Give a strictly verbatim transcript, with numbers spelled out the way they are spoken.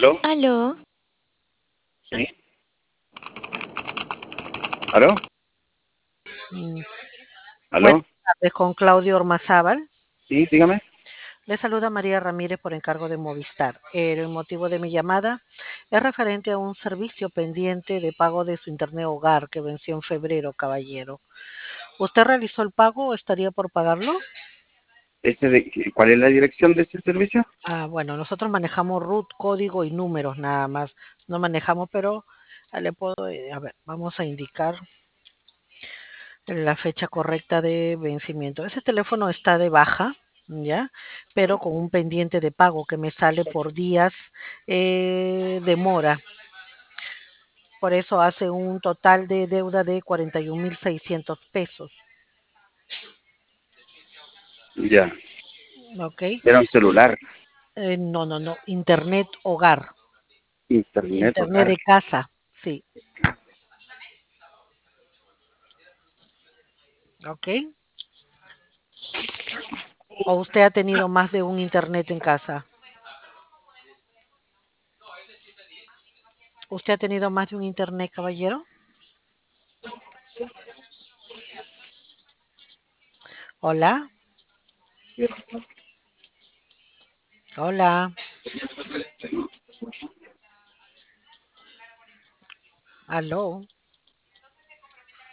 ¿Aló? Aló, ¿Sí? ¿Aló? mm, buenas ¿Aló? tardes con Claudio Ormazábal. Sí, dígame. Le saluda María Ramírez por encargo de Movistar. El motivo de mi llamada es referente a un servicio pendiente de pago de su internet hogar que venció en febrero, caballero. ¿Usted realizó el pago o estaría por pagarlo? Ese de, ¿cuál es la dirección de ese servicio? Ah, bueno, nosotros manejamos root, código y números nada más. No manejamos, pero ah, le puedo, eh, a ver, vamos a indicar la fecha correcta de vencimiento. Ese teléfono está de baja, ¿ya? Pero con un pendiente de pago que me sale por días eh, de mora. Por eso hace un total de deuda de cuarenta y un mil seiscientos pesos. Ya. ¿Ok? Era un celular, Eh, no, no, no. Internet hogar. internet, Internet hogar. de casa. Sí. ¿Ok? ¿O usted ha tenido más de un internet en casa? ¿Usted ha tenido más de un internet, caballero? Hola. Hola. Aló.